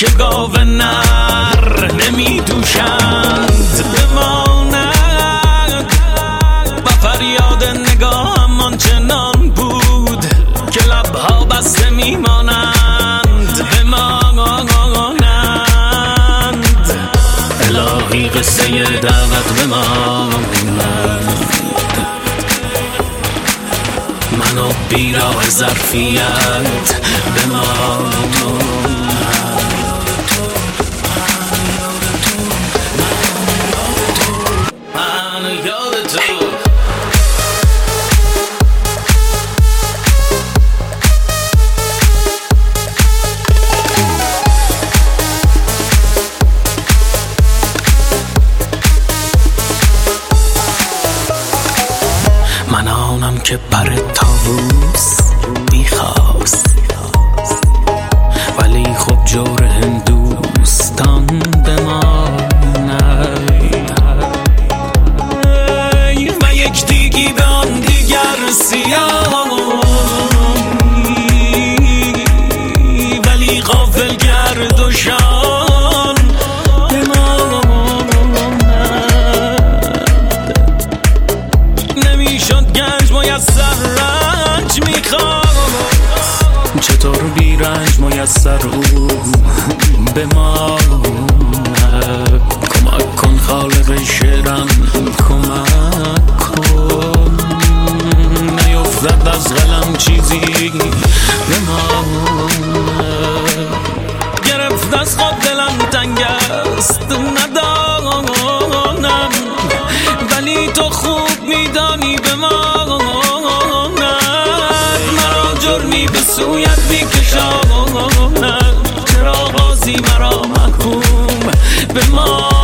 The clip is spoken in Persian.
که گاو نر نمی دوشند بماند با فریاد نگاهم آنچنان بود که لبها بسته میمانند بمانند الهی قصه دعوت بماند منو بیراه ظرفیت بماند من آنم که بر طاووس میخواست ولی خب جور هندوستان بماند و یک دیگی به آن دیگر سیاهی ولی غافل گرد و شان نمیشد گنج میسر رنج میخواد چطور بی رنج میسر او به ما کمک کن خالق شعرم کمک کن نیفتد از قلم چیزی به ما گرفت از خود دلم تنگ است ندانم ولی تو خوب میدانی به ما مرا جرمی به سویت میکشاند چرا قاضی مرا محکوم به ما